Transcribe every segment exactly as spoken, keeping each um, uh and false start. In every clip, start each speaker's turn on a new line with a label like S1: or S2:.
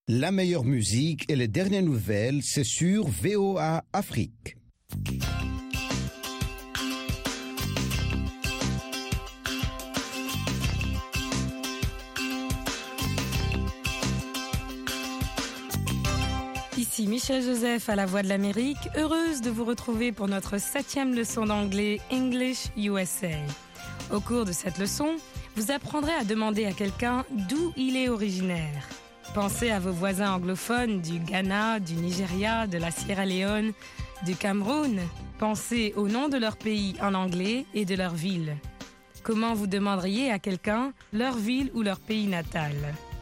S1: La meilleure musique et les dernières nouvelles, c'est sur V O A Afrique.
S2: Ici Michel Joseph à la Voix de l'Amérique, heureuse de vous retrouver pour notre septième leçon d'anglais English U S A. Au cours de cette leçon, vous apprendrez à demander à quelqu'un d'où il est originaire. Pensez à vos voisins anglophones du Ghana, du Nigeria, de la Sierra Leone, du Cameroun. Pensez au nom de leur pays en anglais et de leur ville. Comment vous demanderiez à quelqu'un leur ville ou leur pays natal ?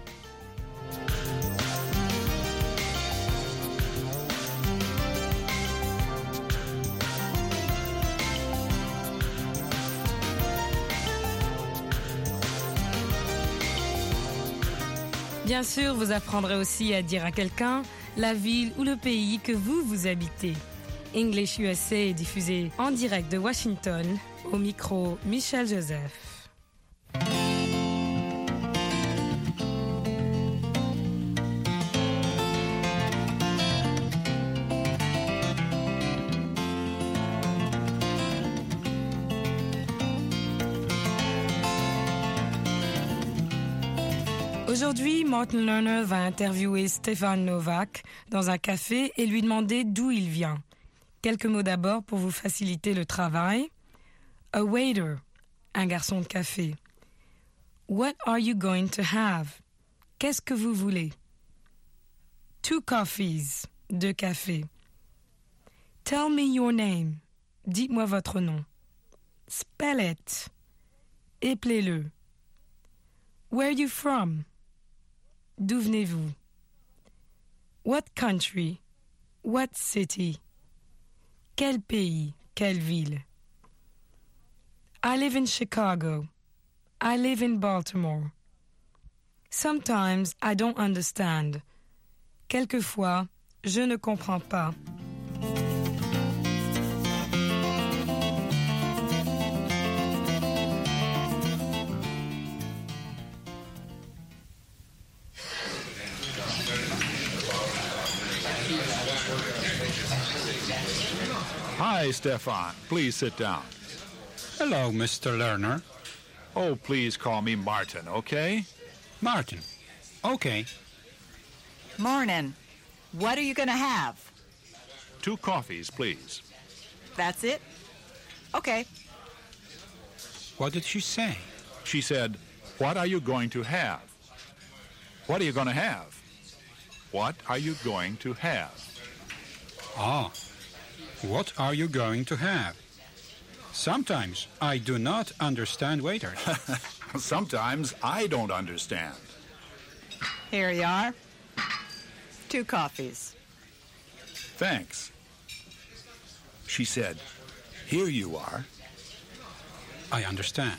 S2: Bien sûr, vous apprendrez aussi à dire à quelqu'un la ville ou le pays que vous, vous habitez. English U S A est diffusé en direct de Washington, au micro Michel Joseph. Aujourd'hui, Martin Lerner va interviewer Stefan Novak dans un café et lui demander d'où il vient. Quelques mots d'abord pour vous faciliter le travail. A waiter, un garçon de café. What are you going to have? Qu'est-ce que vous voulez? Two coffees, deux cafés. Tell me your name. Dites-moi votre nom. Spell it. Éplez-le. Where are you from? D'où venez-vous? What country? What city? Quel pays? Quelle ville? I live in Chicago. I live in Baltimore. Sometimes I don't understand. Quelquefois, je ne comprends pas.
S3: Hi, Stefan. Please sit down.
S4: Hello, Mister Lerner.
S3: Oh, please call me Martin, okay?
S4: Martin. Okay.
S5: Morning. What are you going to have?
S3: Two coffees, please.
S5: That's it? Okay.
S4: What did she say?
S3: She said, what are you going to have? What are you going to have? What are you going to have?
S4: Ah. What are you going to have? Sometimes I do not understand waiters.
S3: Sometimes I don't understand.
S5: Here you are. Two coffees.
S3: Thanks. She said, here you are.
S4: I understand.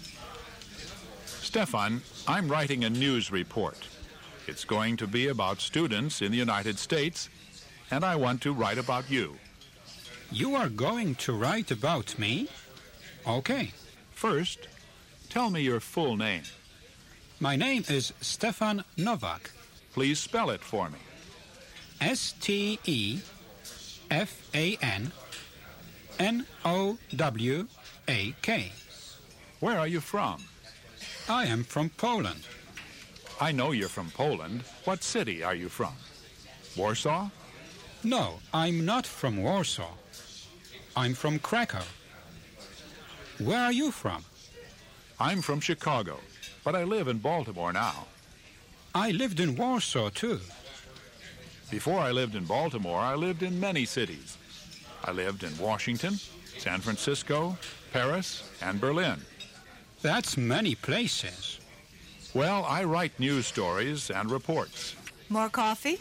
S3: Stefan, I'm writing a news report. It's going to be about students in the United States, and I want to write about you.
S4: You are going to write about me? Okay.
S3: First, tell me your full name.
S4: My name is Stefan Novak.
S3: Please spell it for me.
S4: S T E F A N N O W A K.
S3: Where are you from?
S4: I am from Poland.
S3: I know you're from Poland. What city are you from? Warsaw?
S4: No, I'm not from Warsaw. I'm from Krakow. Where are you from?
S3: I'm from Chicago, but I live in Baltimore now.
S4: I lived in Warsaw, too.
S3: Before I lived in Baltimore, I lived in many cities. I lived in Washington, San Francisco, Paris, and Berlin.
S4: That's many places.
S3: Well, I write news stories and reports.
S5: More coffee?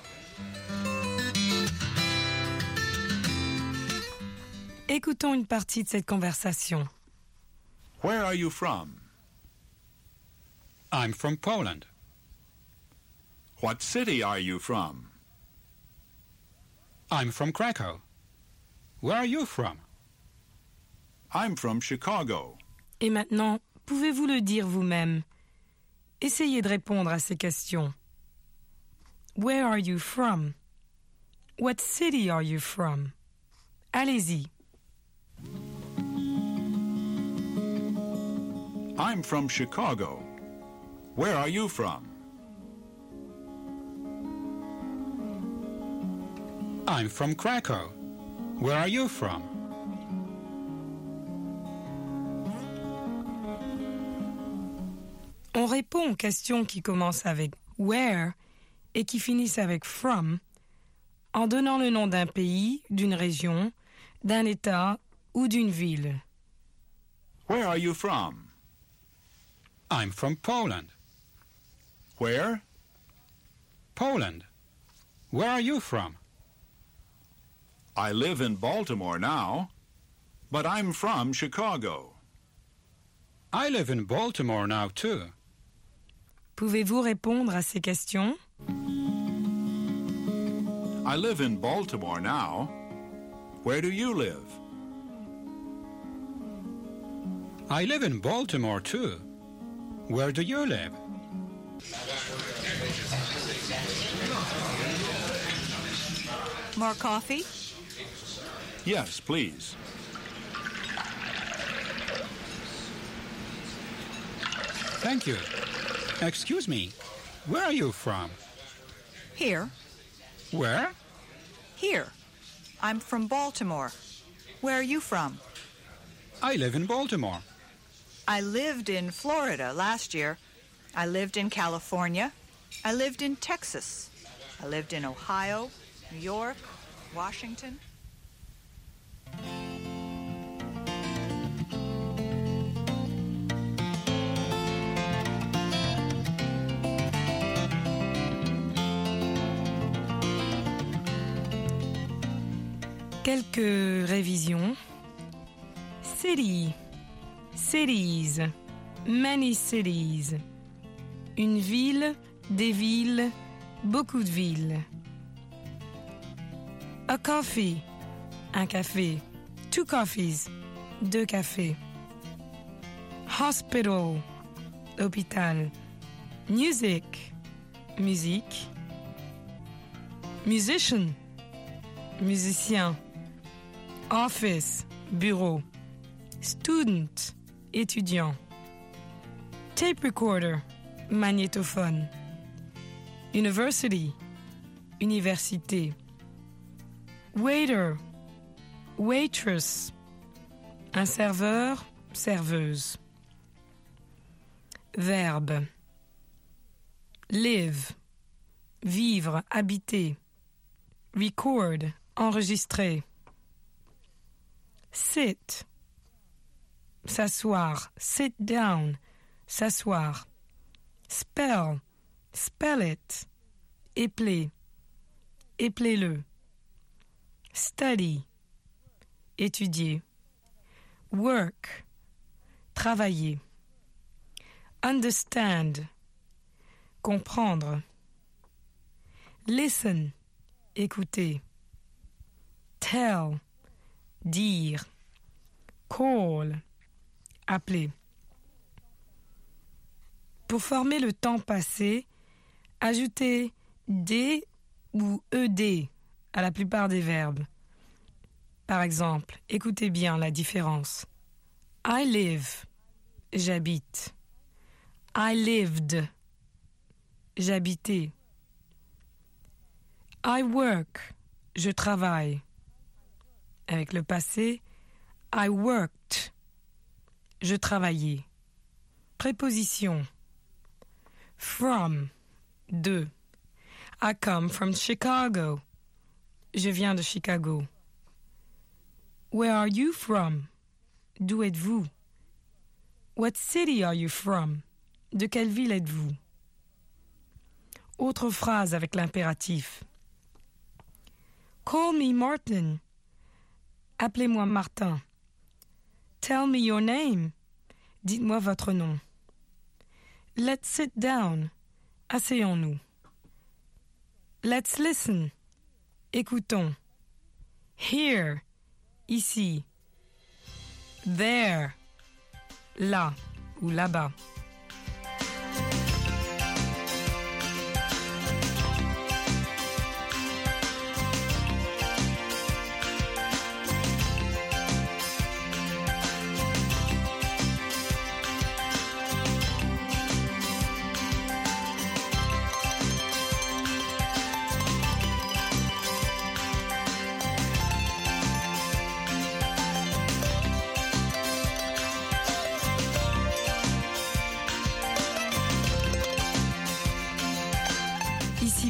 S2: Écoutons une partie de cette conversation.
S3: Where are you from?
S4: I'm from Poland.
S3: What city are you from?
S4: I'm from Krakow. Where are you from?
S3: I'm from Chicago.
S2: Et maintenant, pouvez-vous le dire vous-même? Essayez de répondre à ces questions. Where are you from? What city are you from? Allez-y.
S3: I'm from Chicago. Where are you from?
S4: I'm from Krakow. Where are you from?
S2: On répond aux questions qui commencent avec where et qui finissent avec from en donnant le nom d'un pays, d'une région, d'un État ou d'une ville.
S3: Where are you from?
S4: I'm from Poland.
S3: Where?
S4: Poland. Where are you from?
S3: I live in Baltimore now, but I'm from Chicago.
S4: I live in Baltimore now too.
S2: Pouvez-vous répondre à ces questions?
S3: I live in Baltimore now. Where do you live?
S4: I live in Baltimore too. Where do you live?
S5: More coffee?
S3: Yes, please.
S4: Thank you. Excuse me, where are you from?
S5: Here.
S4: Where?
S5: Here. I'm from Baltimore. Where are you from?
S4: I live in Baltimore.
S5: I lived in Florida last year. I lived in California. I lived in Texas. I lived in Ohio, New York, Washington.
S2: Quelques révisions. City, cities, many cities. Une ville, des villes, beaucoup de villes. A coffee, un café. Two coffees, deux cafés. Hospital, hôpital. Music, musique. Musician, musicien. Office, bureau. Student, étudiant. Tape recorder, magnétophone. University, université. Waiter, waitress. Un serveur, serveuse. Verbe. Live, vivre, habiter. Record, enregistrer. Sit, s'asseoir. Sit down, s'asseoir. Spell, spell it. Épeler, épeler-le. Study, étudier. Work, travailler. Understand, comprendre. Listen, écouter. Tell, dire. Call, appeler. Pour former le temps passé, ajoutez D ou E D à la plupart des verbes. Par exemple, écoutez bien la différence. I live, j'habite. I lived, j'habitais. I work, je travaille. Avec le passé, I worked, je travaillais. Préposition. From, de. I come from Chicago. Je viens de Chicago. Where are you from? D'où êtes-vous? What city are you from? De quelle ville êtes-vous? Autre phrase avec l'impératif. Call me Martin. Appelez-moi Martin. Tell me your name. Dites-moi votre nom. Let's sit down. Asseyons-nous. Let's listen. Écoutons. Here. Ici. There. Là ou là-bas.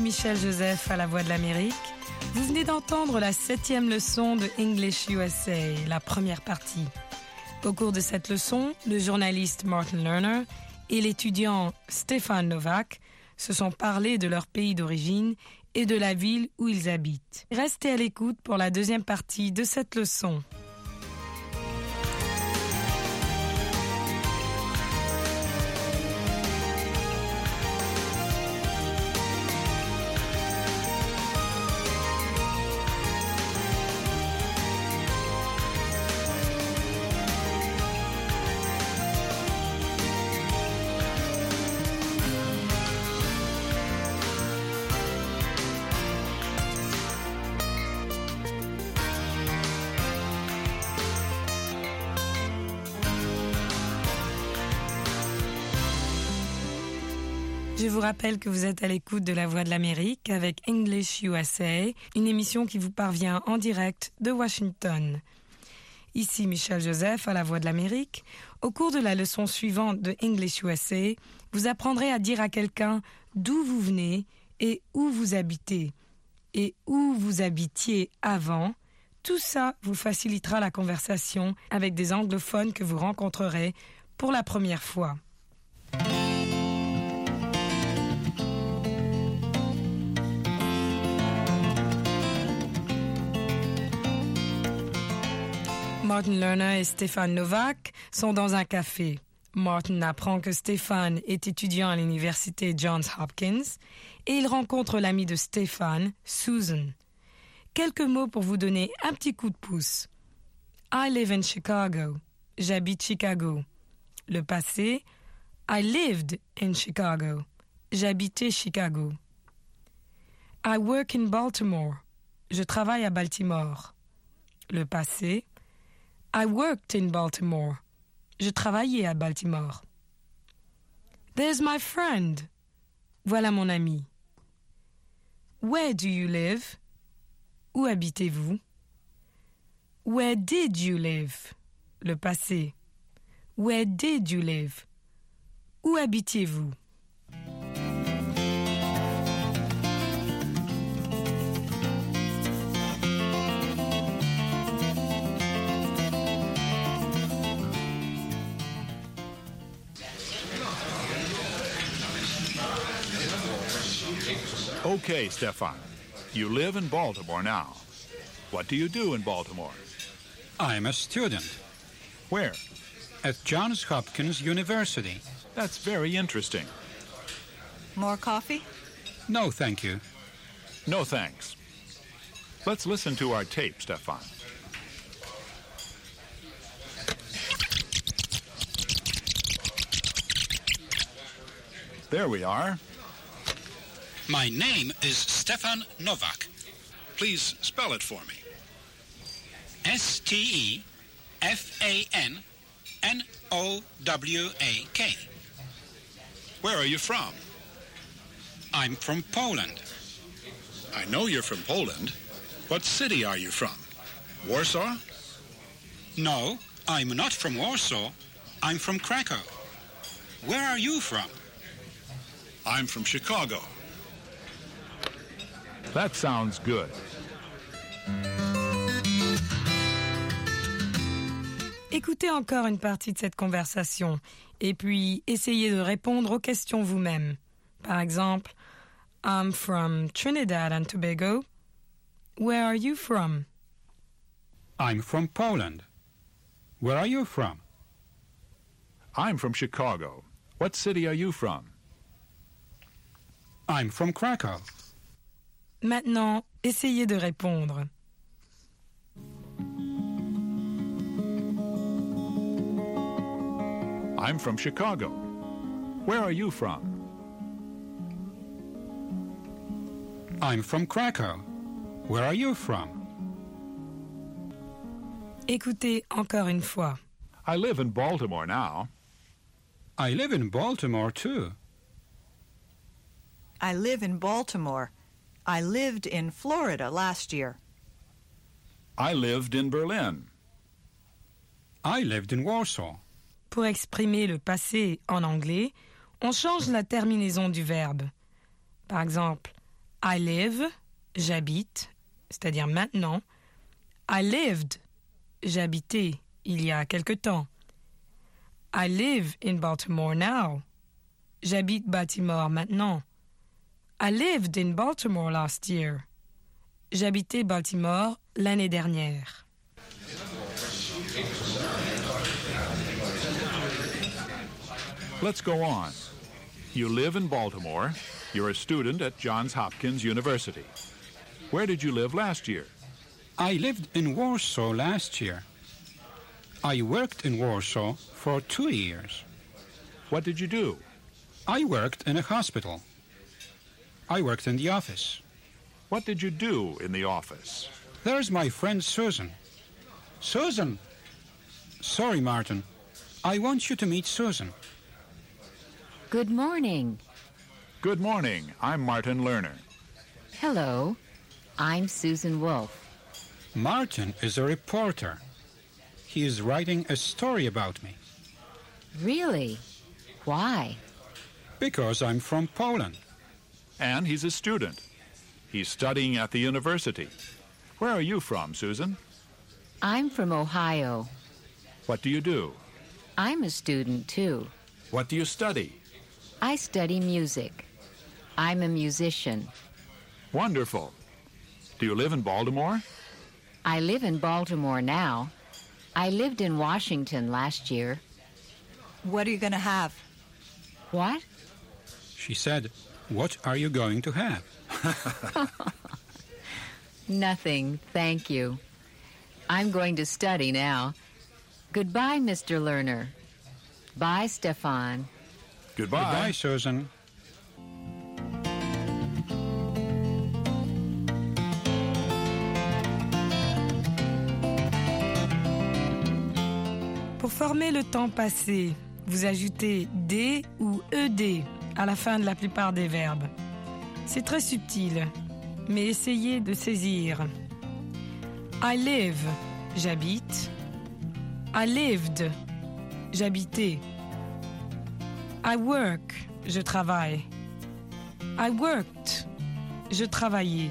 S2: Michel Joseph à la Voix de l'Amérique. Vous venez d'entendre la septième leçon de English U S A, la première partie. Au cours de cette leçon, le journaliste Martin Lerner et l'étudiant Stefan Novak se sont parlé de leur pays d'origine et de la ville où ils habitent. Restez à l'écoute pour la deuxième partie de cette leçon. Je vous rappelle que vous êtes à l'écoute de La Voix de l'Amérique avec English U S A, une émission qui vous parvient en direct de Washington. Ici Michel Joseph à La Voix de l'Amérique. Au cours de la leçon suivante de English U S A, vous apprendrez à dire à quelqu'un d'où vous venez et où vous habitez, et où vous habitiez avant. Tout ça vous facilitera la conversation avec des anglophones que vous rencontrerez pour la première fois. Martin Lerner et Stefan Novak sont dans un café. Martin apprend que Stefan est étudiant à l'université Johns Hopkins et il rencontre l'amie de Stefan, Susan. Quelques mots pour vous donner un petit coup de pouce. I live in Chicago. J'habite Chicago. Le passé, I lived in Chicago. J'habitais Chicago. I work in Baltimore. Je travaille à Baltimore. Le passé, I worked in Baltimore. Je travaillais à Baltimore. There's my friend. Voilà mon ami. Where do you live? Où habitez-vous? Where did you live? Le passé. Where did you live? Où habitiez-vous?
S3: Okay, Stefan. You live in Baltimore now. What do you do in Baltimore?
S4: I'm a student
S3: Where?
S4: at Johns Hopkins University.
S3: That's very interesting.
S5: More coffee?
S4: No, thank you.
S3: No thanks. Let's listen to our tape, Stefan. There we are.
S4: My name is Stefan Novak.
S3: Please spell it for me.
S4: S T E F A N N O W A K.
S3: Where are you from?
S4: I'm from Poland.
S3: I know you're from Poland. What city are you from? Warsaw?
S4: No, I'm not from Warsaw. I'm from Krakow. Where are you from?
S3: I'm from Chicago. That sounds good.
S2: Écoutez encore une partie de cette conversation et puis essayez de répondre aux questions vous-même. Par exemple, I'm from Trinidad and Tobago. Where are you from?
S4: I'm from Poland. Where are you from?
S3: I'm from Chicago. What city are you from?
S4: I'm from Krakow.
S2: Maintenant, essayez de répondre.
S3: I'm from Chicago. Where are you from?
S4: I'm from Krakow. Where are you from?
S2: Écoutez encore une fois.
S3: I live in Baltimore now.
S4: I live in Baltimore, too.
S5: I live in Baltimore. I lived in Florida last year.
S3: I lived in Berlin.
S4: I lived in Warsaw.
S2: Pour exprimer le passé en anglais, on change la terminaison du verbe. Par exemple, I live, j'habite, c'est-à-dire maintenant. I lived, j'habitais il y a quelque temps. I live in Baltimore now. J'habite Baltimore maintenant. I lived in Baltimore last year. J'habitais Baltimore l'année dernière.
S3: Let's go on. You live in Baltimore. You're a student at Johns Hopkins University. Where did you live last year?
S4: I lived in Warsaw last year. I worked in Warsaw for two years.
S3: What did you do?
S4: I worked in a hospital. I worked in the office.
S3: What did you do in the office?
S4: There's my friend Susan. Susan! Sorry, Martin. I want you to meet Susan.
S6: Good morning.
S3: Good morning. I'm Martin Lerner.
S6: Hello. I'm Susan Wolf.
S4: Martin is a reporter. He is writing a story about me.
S6: Really? Why?
S4: Because I'm from Poland.
S3: And he's a student. He's studying at the university. Where are you from, Susan?
S6: I'm from Ohio.
S3: What do you do?
S6: I'm a student, too.
S3: What do you study?
S6: I study music. I'm a musician.
S3: Wonderful. Do you live in Baltimore?
S6: I live in Baltimore now. I lived in Washington last year.
S5: What are you going to have?
S6: What?
S4: She said, "What are you going to have?"
S6: Nothing, thank you. I'm going to study now. Goodbye, Mister Lerner. Bye, Stefan.
S3: Goodbye.
S4: Goodbye, Susan.
S2: Pour former le temps passé, vous ajoutez D ou E D à la fin de la plupart des verbes. C'est très subtil, mais essayez de saisir. I live, j'habite. I lived, j'habitais. I work, je travaille. I worked, je travaillais.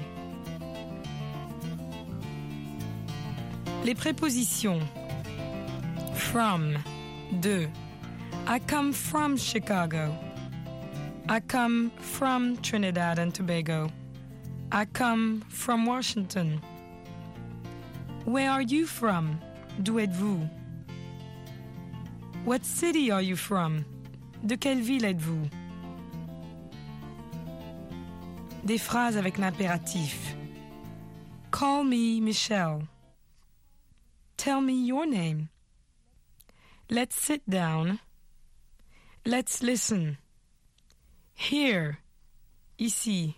S2: Les prépositions. From, de. I come from Chicago. I come from Trinidad and Tobago. I come from Washington. Where are you from? D'où êtes-vous? What city are you from? De quelle ville êtes-vous? Des phrases avec l'impératif. Call me Michelle. Tell me your name. Let's sit down. Let's listen. Here, ici.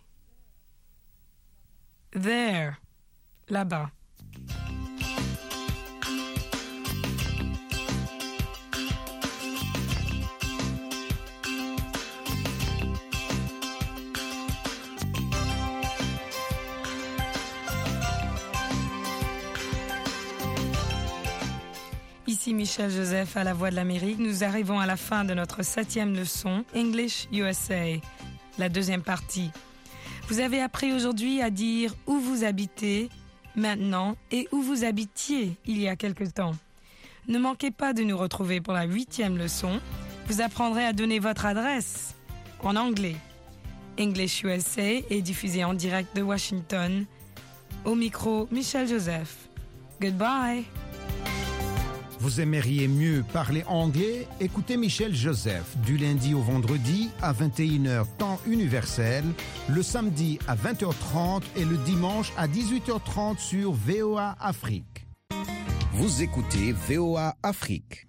S2: There, là-bas. Ici Michel Joseph à la Voix de l'Amérique. Nous arrivons à la fin de notre septième leçon, English U S A, la deuxième partie. Vous avez appris aujourd'hui à dire où vous habitez maintenant et où vous habitiez il y a quelque temps. Ne manquez pas de nous retrouver pour la huitième leçon. Vous apprendrez à donner votre adresse en anglais. English U S A est diffusé en direct de Washington. Au micro, Michel Joseph. Goodbye.
S1: Vous aimeriez mieux parler anglais? Écoutez Michel Joseph du lundi au vendredi à vingt et une heures temps universel, le samedi à vingt heures trente et le dimanche à dix-huit heures trente sur V O A Afrique. Vous écoutez V O A Afrique.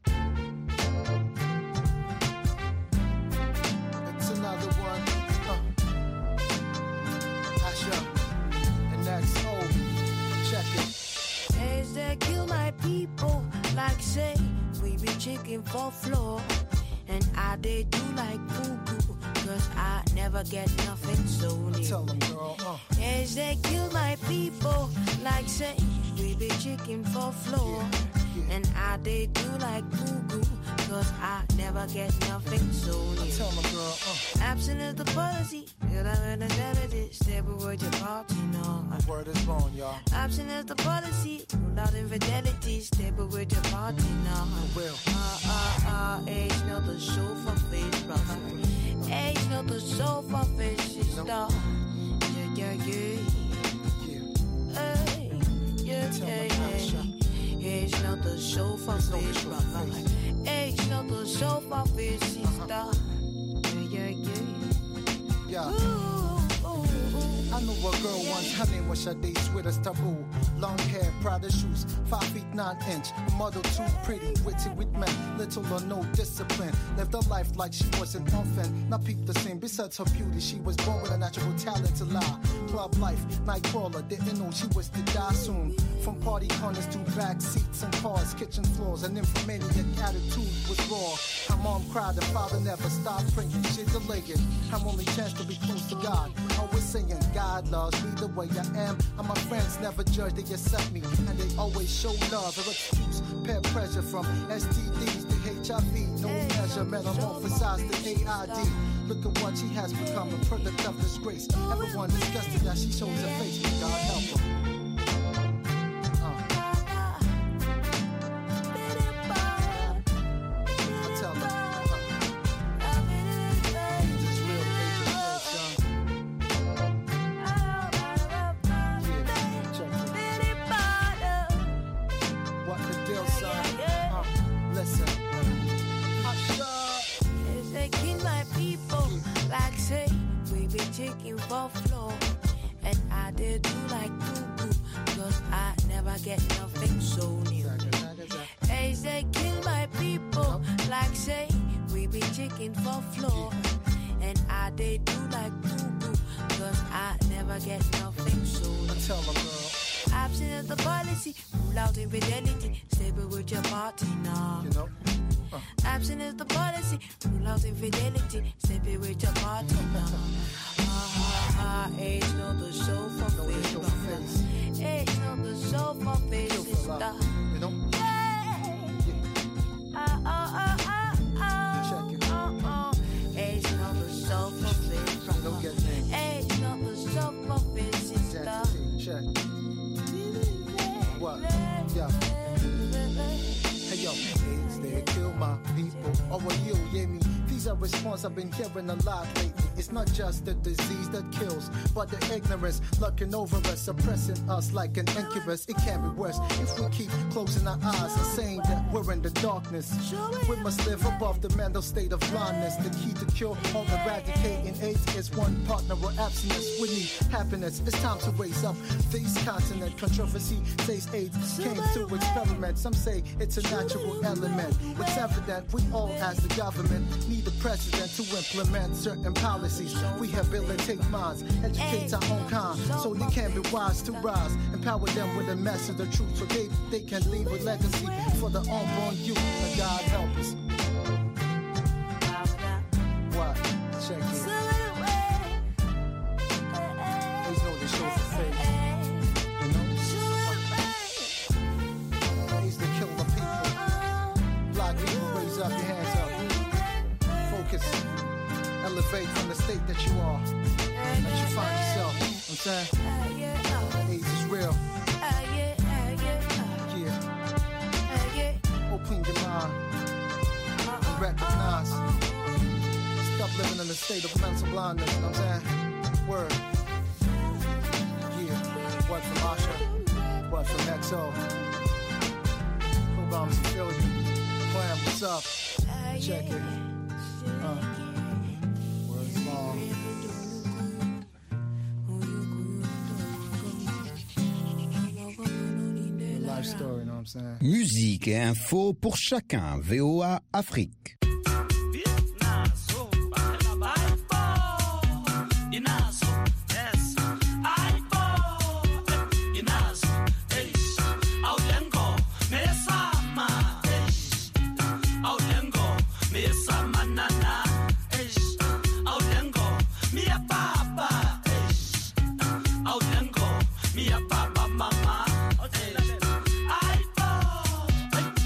S7: Like say, we be chicken for floor. And I they do like poo-poo, cause I never get nothing so new. Tell them, girl, uh. Yes, they kill my people. Like say, we be chicken for floor. Yeah. And I they do like goo-goo, cause I never get nothing so new.
S8: I tell my girl, uh.
S7: Absent is the policy, feel like an identity, stable with your party, no.
S8: My word is wrong, y'all.
S7: Absent is the policy, rule out infidelity, stable with your party, no.
S8: Will.
S7: Uh, uh, uh, age not the show for face, brother. Age not the show for face, sister. Yeah, yeah, yeah. Hey, yeah, yeah, yeah. Age not the show for face, brother. Age not the show for face, sister. Yeah, yeah, yeah.
S8: Yeah.
S7: Ooh, ooh, ooh.
S8: I knew a girl once, her name was Sade, sweet as taboo. Long hair, Prada shoes, five feet nine inch. Model too pretty, witty with men, little or no discipline. Lived her life like she was an orphan. Now peep the same, besides her beauty, she was born with a natural talent to lie. Club life, night crawler, didn't know she was to die soon. From party corners to back seats and cars, kitchen floors, an infomaniac attitude was raw. Her mom cried, her father never stopped praying. She's delaying, her only chance to be close to God. Always saying, God loves me the way I am. And my friends never judge, they accept me. And they always show love or excuse. Peer pressure from S T Ds to H I V. No measure, metamorphosize the A I D. Look at what she has become, a product of disgrace. Everyone disgusted that she shows her face, but God help her.
S7: Chicken for floor, and I did do like poo-poo, cause I never get nothing so new. Hey, they kill my people, like say, we be chicken for floor, and I did do like poo-poo, cause I never get nothing so new.
S8: I tell my girl,
S7: absent of the policy, rule out infidelity, stable with your party now.
S8: You know? Uh.
S7: Absent is the policy, rule out infidelity, stable with your party now. Ah, age not the show for face. Age not the show for face, sister.
S8: You know?
S7: Yeah. Ah, ah, ah, ah.
S8: Check it.
S7: Oh, oh. Age not the show for face.
S8: Don't get me.
S7: Age not the show for face, sister.
S8: Check. What? Yeah. Hey yo, AIDS, they kill my people. Oh, well, you, yeah, me. These are response I've been hearing a lot lately. It's not just the disease that kills, but the ignorance lurking over us, suppressing us like an incubus. It can be worse if we keep closing our eyes and saying that we're in the darkness. We must live above the mental state of blindness. The key to cure or eradicating AIDS is one partner or abstinence. We need happiness. It's time to raise up this continent. Controversy says AIDS came through experiment. Some say it's a natural element. It's evident we all, as the government, need the president to implement certain policies. Rehabilitate minds, educate our own kind, so they can be wise to rise. Empower them with a message of truth, so they, they can leave a legacy for the unborn youth. And God help us. What? Check it. There's no to show for faith. You know? Ways to kill the people. Black people, raise up your hands up. Focus. Elevate from the state that you are, that you find yourself. You know what I'm saying? AIDS is real. Yeah. Open your mind and recognize. Stop living in a state of mental blindness. You know what I'm saying? Word. Yeah. Word from Asha. Word from X O. Programs to feel you. Plan, what's up? Check it. Uh. Story, you know what I'm saying?
S1: Musique et info pour chacun. V O A Afrique.
S9: Mia papa mama,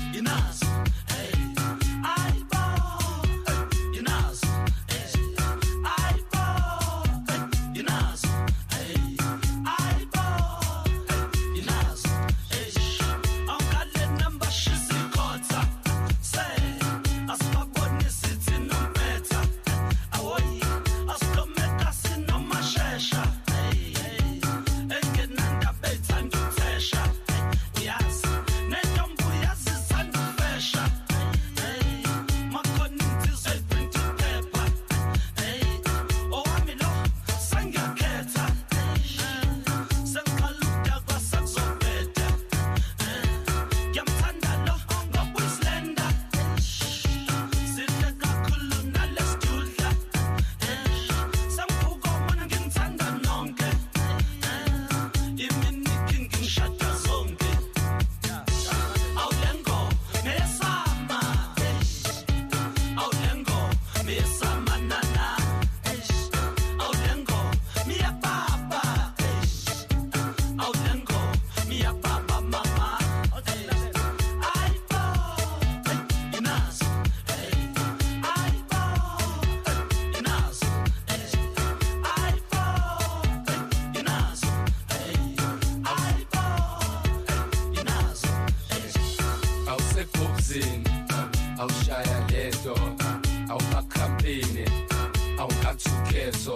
S9: awushaya leto awumakhampini awungathukhetho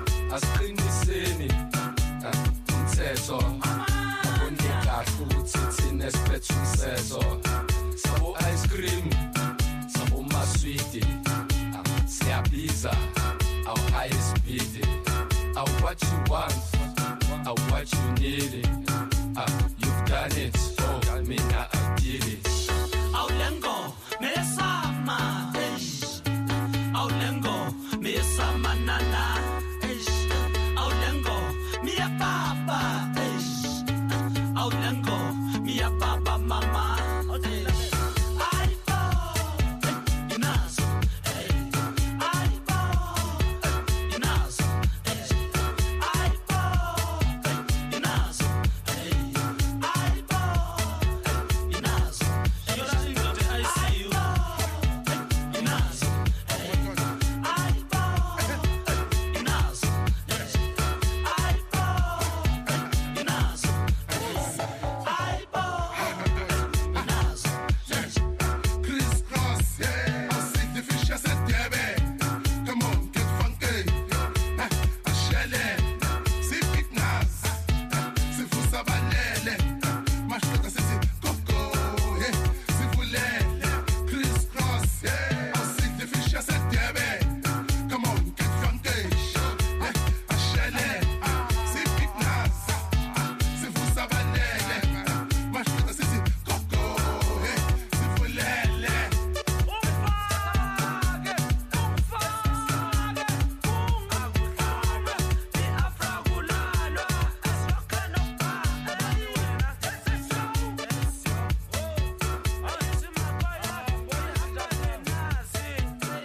S9: asiqiniseni umthetho abonye kahle ukuthi thina siphethe umthetho sabo ice cream sabo maswiti siyabiza aw high speed aw what you want aw what you need uh, you've done it oh mina I did it aw lengo mesama ish aw lengo mesama nana ish aw lengo mia papa ish aw lengo mia papa mama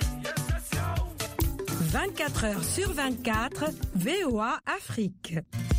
S2: vingt-quatre heures sur vingt-quatre, V O A Afrique.